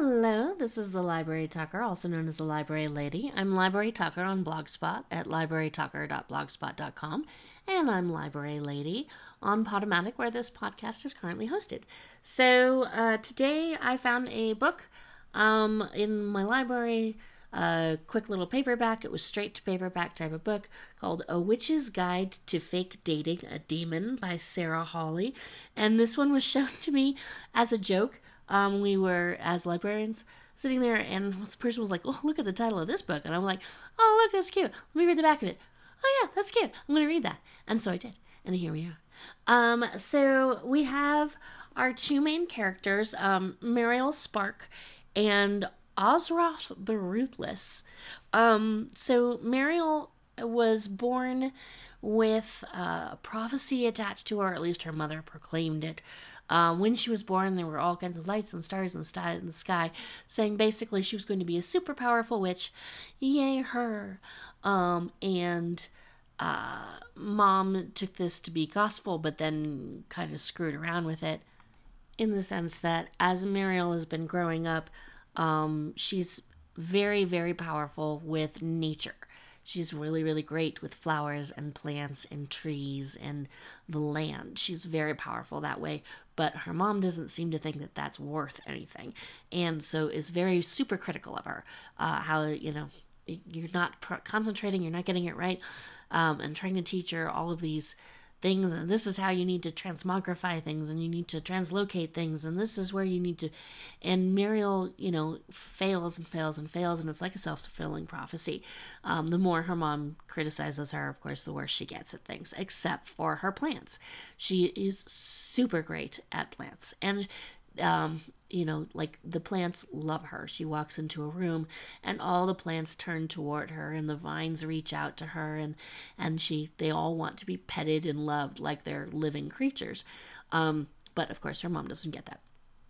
Hello, this is the Library Talker, also known as the Library Lady. I'm Library Talker on Blogspot at librarytalker.blogspot.com, and I'm Library Lady on Podomatic, where this podcast is currently hosted. So today I found a book in my library, a quick little paperback. It was straight to paperback type of book called A Witch's Guide to Fake Dating a Demon by Sarah Hawley, and this one was shown to me as a joke. We were, as librarians, sitting there, and this person was like, "Oh, look at the title of this book," and I'm like, "Oh, look, that's cute. Let me read the back of it. Oh yeah, that's cute. I'm gonna read that." And so I did, and here we are. So we have our two main characters, Mariel Spark and Ozroth the Ruthless. So Mariel was born with a prophecy attached to her, at least her mother proclaimed it. When she was born, there were all kinds of lights and stars in the sky, saying basically she was going to be a super powerful witch. Yay, her. And Mom took this to be gospel, but then kind of screwed around with it in the sense that as Mariel has been growing up, she's very, very powerful with nature. She's really, really great with flowers and plants and trees and the land. She's very powerful that way, but her mom doesn't seem to think that that's worth anything, and so is very super critical of her. How, you're not concentrating, you're not getting it right, and trying to teach her all of these things, and this is how you need to transmogrify things, and you need to translocate things, and this is where you need to. And Mariel, fails and fails and fails, and it's like a self-fulfilling prophecy. The more her mom criticizes her, of course, the worse she gets at things, except for her plants. She is super great at plants, and like the plants love her. She walks into a room and all the plants turn toward her and the vines reach out to her, and they all want to be petted and loved like they're living creatures. But of course her mom doesn't get that.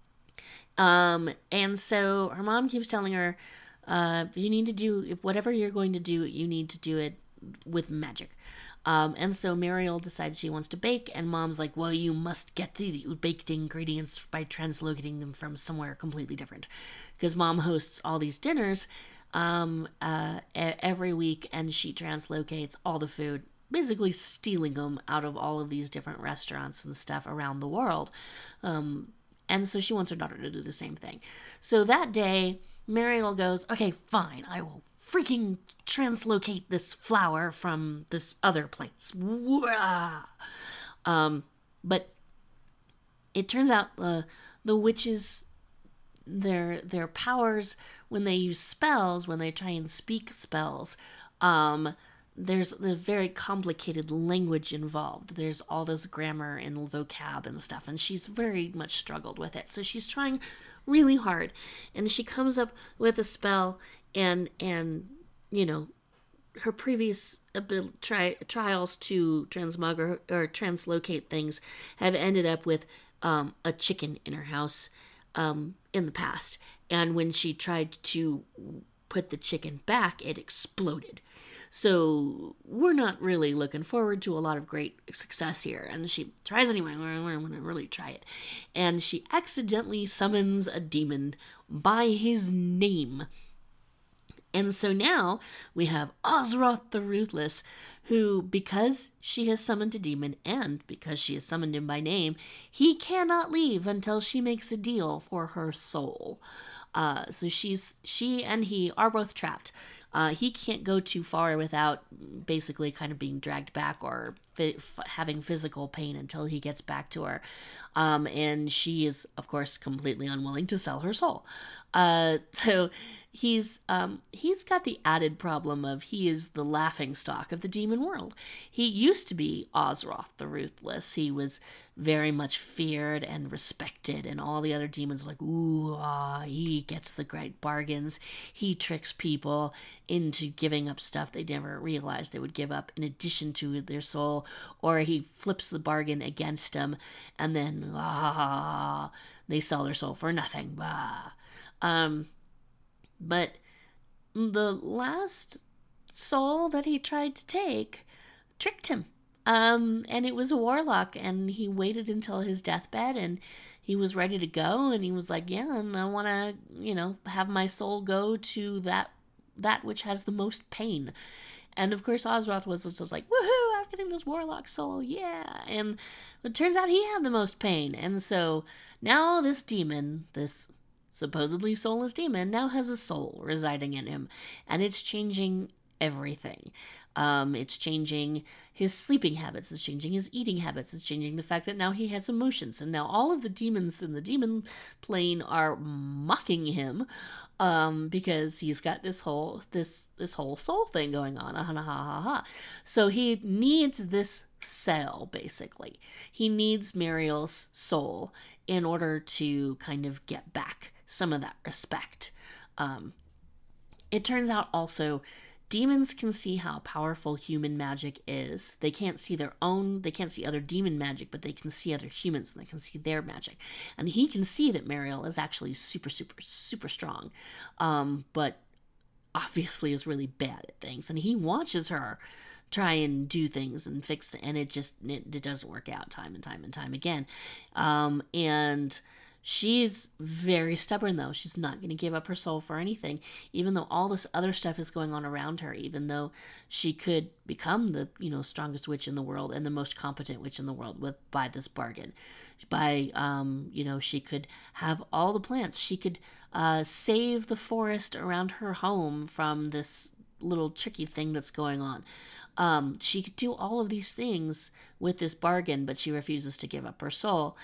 And so her mom keeps telling her, if whatever you're going to do, you need to do it with magic. And so Mariel decides she wants to bake, and Mom's like, well, you must get the baked ingredients by translocating them from somewhere completely different. Because Mom hosts all these dinners every week, and she translocates all the food, basically stealing them out of all of these different restaurants and stuff around the world. And so she wants her daughter to do the same thing. So that day, Mariel goes, okay, fine, I will freaking translocate this flower from this other place. But it turns out the witches, their powers, when they use spells, when they try and speak spells, there's very complicated language involved. There's all this grammar and vocab and stuff, and she's very much struggled with it. So she's trying really hard, and she comes up with a spell, and her previous trials to transmog or translocate things have ended up with a chicken in her house in the past, and when she tried to put the chicken back, it exploded. So we're not really looking forward to a lot of great success here. And she tries anyway. I'm going to really try it. And she accidentally summons a demon by his name. And so now we have Ozroth the Ruthless, who, because she has summoned a demon and because she has summoned him by name, he cannot leave until she makes a deal for her soul. So she and he are both trapped. He can't go too far without basically kind of being dragged back or having physical pain until he gets back to her. And she is, of course, completely unwilling to sell her soul. So he's got the added problem of he is the laughingstock of the demon world. He used to be Ozroth the Ruthless. He was very much feared and respected, and all the other demons were like, ooh, he gets the great bargains. He tricks people into giving up stuff they never realized they would give up in addition to their soul, or he flips the bargain against them, and then they sell their soul for nothing. But the last soul that he tried to take tricked him. And it was a warlock, and he waited until his deathbed, and he was ready to go, and he was like, yeah, and I want to, have my soul go to that which has the most pain. And of course, Osroth was just like, woohoo, I'm getting this warlock soul, yeah. And it turns out he had the most pain. And so now this demon, this supposedly soulless demon, now has a soul residing in him. And it's changing everything. It's changing his sleeping habits. It's changing his eating habits. It's changing the fact that now he has emotions. And now all of the demons in the demon plane are mocking him because he's got this whole soul thing going on. Ha ha ha ha. So he needs this cell, basically. He needs Muriel's soul in order to kind of get back some of that respect. It turns out also demons can see how powerful human magic is. They can't see other demon magic, but they can see other humans and they can see their magic. And he can see that Muriel is actually super, super, super strong, but obviously is really bad at things. And he watches her try and do things and fix it, and it doesn't work out time and time and time again. And she's very stubborn, though. She's not going to give up her soul for anything, even though all this other stuff is going on around her, even though she could become the, strongest witch in the world and the most competent witch in the world by this bargain. She could have all the plants. She could save the forest around her home from this little tricky thing that's going on. She could do all of these things with this bargain, but she refuses to give up her soul.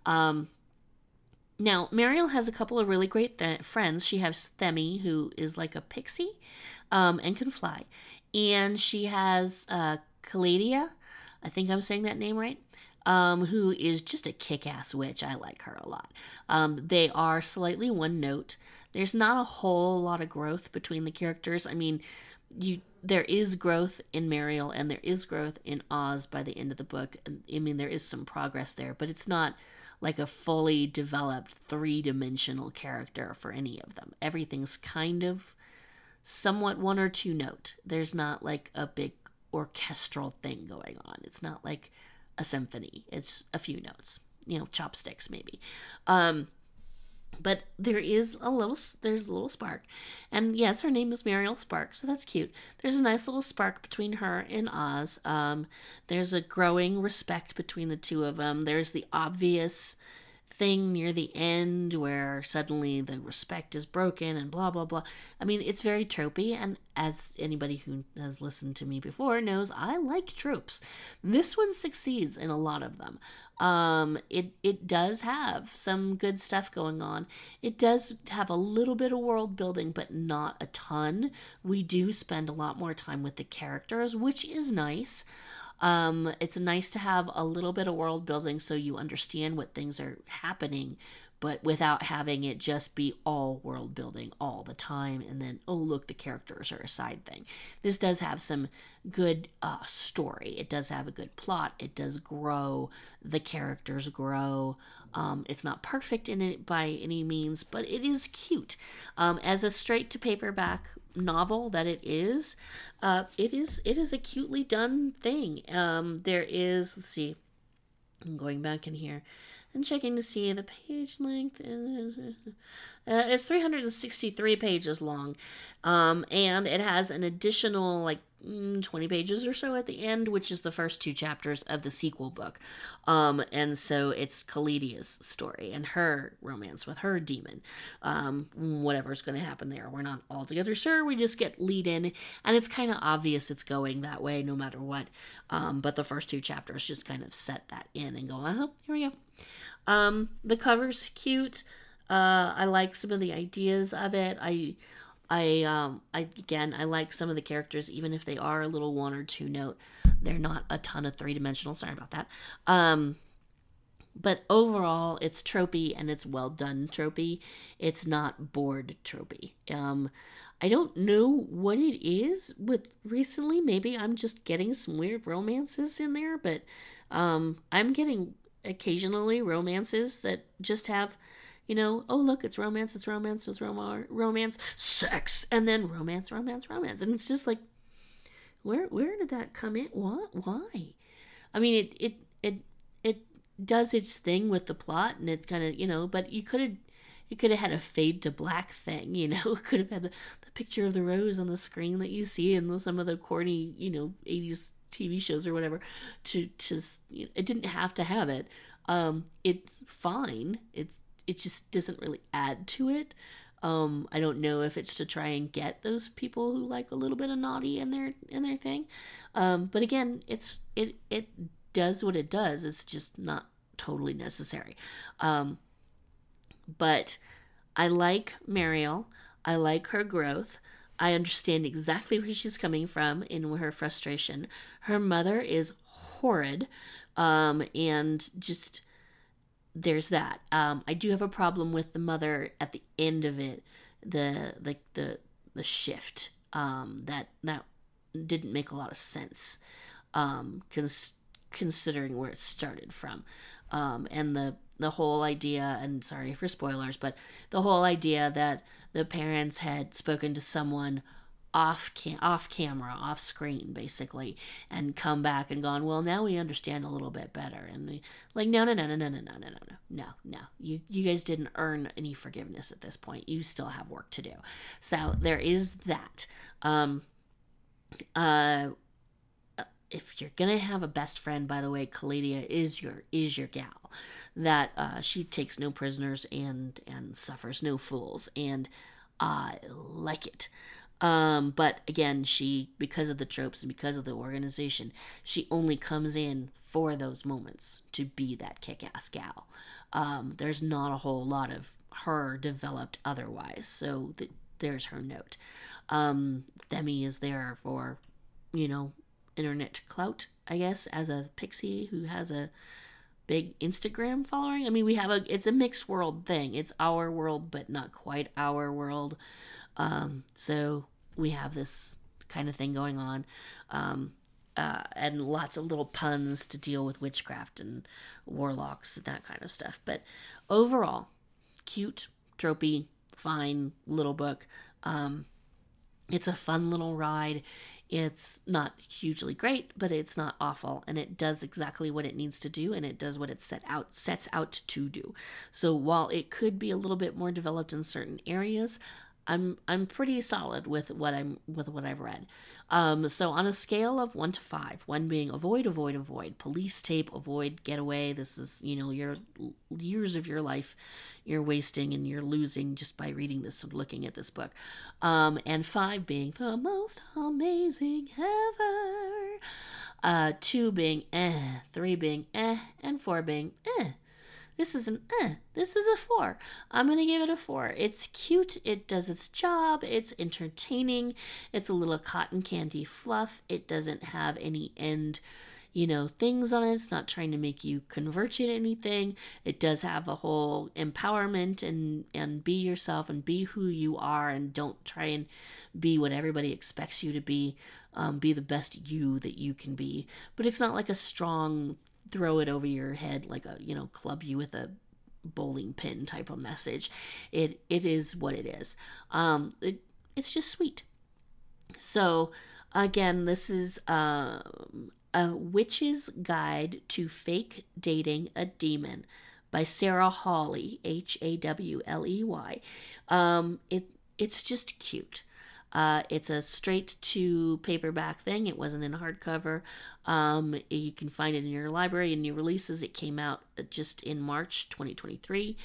Now, Muriel has a couple of really great friends. She has Themi, who is like a pixie and can fly. And she has Caladia, I think I'm saying that name right, who is just a kick-ass witch. I like her a lot. They are slightly one note. There's not a whole lot of growth between the characters. I mean, there is growth in Muriel and there is growth in Oz by the end of the book. I mean, there is some progress there, but it's not like a fully developed three-dimensional character for any of them. Everything's kind of somewhat one or two note. There's not like a big orchestral thing going on. It's not like a symphony. It's a few notes, chopsticks maybe. But there's a little spark. And yes, her name is Muriel Spark, so that's cute. There's a nice little spark between her and Oz. There's a growing respect between the two of them. There's the obvious thing near the end where suddenly the respect is broken and blah blah blah. I mean, it's very tropey, and as anybody who has listened to me before knows, I like tropes. This one succeeds in a lot of them. It does have some good stuff going on. It does have a little bit of world building, but not a ton. We do spend a lot more time with the characters, which is nice. It's nice to have a little bit of world building so you understand what things are happening, but without having it just be all world building all the time and then, oh, look, the characters are a side thing. This does have some good story. It does have a good plot. It does grow. The characters grow. It's not perfect in it by any means, but it is cute. As a straight to paperback novel that it is a cutely done thing. There is, let's see, I'm going back in here and checking to see the page length. It's 363 pages long, and it has an additional 20 pages or so at the end, which is the first two chapters of the sequel book. And so it's Caladia's story and her romance with her demon. Whatever's going to happen there, we're not altogether sure. We just get lead in, and it's kind of obvious it's going that way no matter what. But the first two chapters just kind of set that in and go, here we go. The cover's cute. I like some of the ideas of it. I like some of the characters, even if they are a little one or two note. They're not a ton of three-dimensional. Sorry about that. But overall, it's tropey and it's well done tropey. It's not bored tropey. I don't know what it is with recently. Maybe I'm just getting some weird romances in there, but I'm getting occasionally romances that just have, oh, look, it's romance, romance, sex, and then romance. And it's just like, where did that come in? What? Why? I mean, it does its thing with the plot, and it kind of, but you could have had a fade to black thing, It could have had the picture of the rose on the screen that you see in some of the corny, 80s TV shows or whatever. To just, it didn't have to have it. It's fine. It just doesn't really add to it. I don't know if it's to try and get those people who like a little bit of naughty in their thing. But again, it does what it does. It's just not totally necessary. But I like Mariel. I like her growth. I understand exactly where she's coming from in her frustration. Her mother is horrid, and just there's that. I do have a problem with the mother at the end of it, the shift. That didn't make a lot of sense, considering where it started from, and the whole idea. And sorry for spoilers, but the whole idea that the parents had spoken to someone off camera, off screen, basically, and come back and gone, well, now we understand a little bit better. And like, no, no, no, no, no, no, no, no, no, no, no. You guys didn't earn any forgiveness at this point. You still have work to do. So there is that. Uh, if you're gonna have a best friend, by the way, Caladia is your gal. That she takes no prisoners and suffers no fools, and I like it. But again, she, because of the tropes and because of the organization, she only comes in for those moments to be that kick-ass gal. There's not a whole lot of her developed otherwise, so there's her note. Themi is there for, you know, internet clout, I guess, as a pixie who has a big Instagram following. I mean, it's a mixed world thing. It's our world, but not quite our world. So we have this kind of thing going on, and lots of little puns to deal with witchcraft and warlocks and that kind of stuff. But overall, cute, tropey, fine little book. It's a fun little ride. It's not hugely great, but it's not awful, and it does exactly what it needs to do, and it does what it sets out to do. So while it could be a little bit more developed in certain areas, I'm pretty solid with what I've read. So on a scale of 1 to 5, 1 being avoid, avoid, avoid, police tape, avoid, get away. This is, your years of your life you're wasting and you're losing just by reading this and looking at this book. And 5 being the most amazing ever. 2 being 3 being and 4 being This is This is a 4. I'm going to give it a 4. It's cute. It does its job. It's entertaining. It's a little cotton candy fluff. It doesn't have any end, things on it. It's not trying to make you convert you to anything. It does have a whole empowerment and be yourself and be who you are, and don't try and be what everybody expects you to be. Be the best you that you can be. But it's not like a strong throw it over your head, like a, club you with a bowling pin type of message. It is what it is. It's just sweet. So again, this is a Witch's Guide to Fake Dating a Demon by Sarah Hawley, Hawley. It's just cute. It's a straight to paperback thing. It wasn't in hardcover. You can find it in your library in new releases. It came out just in March 2023.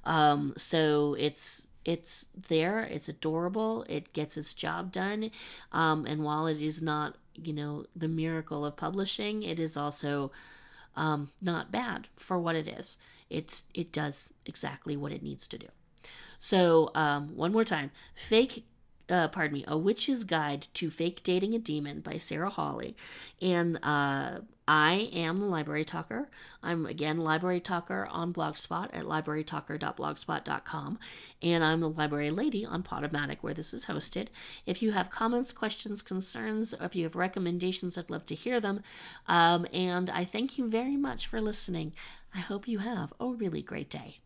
So it's there. It's adorable. It gets its job done. And while it is not, the miracle of publishing, it is also not bad for what it is. It does exactly what it needs to do. So one more time, A Witch's Guide to Fake Dating a Demon by Sarah Hawley. And I am the Library Talker. I'm, again, Library Talker on Blogspot at librarytalker.blogspot.com. And I'm the Library Lady on Podomatic, where this is hosted. If you have comments, questions, concerns, or if you have recommendations, I'd love to hear them. And I thank you very much for listening. I hope you have a really great day.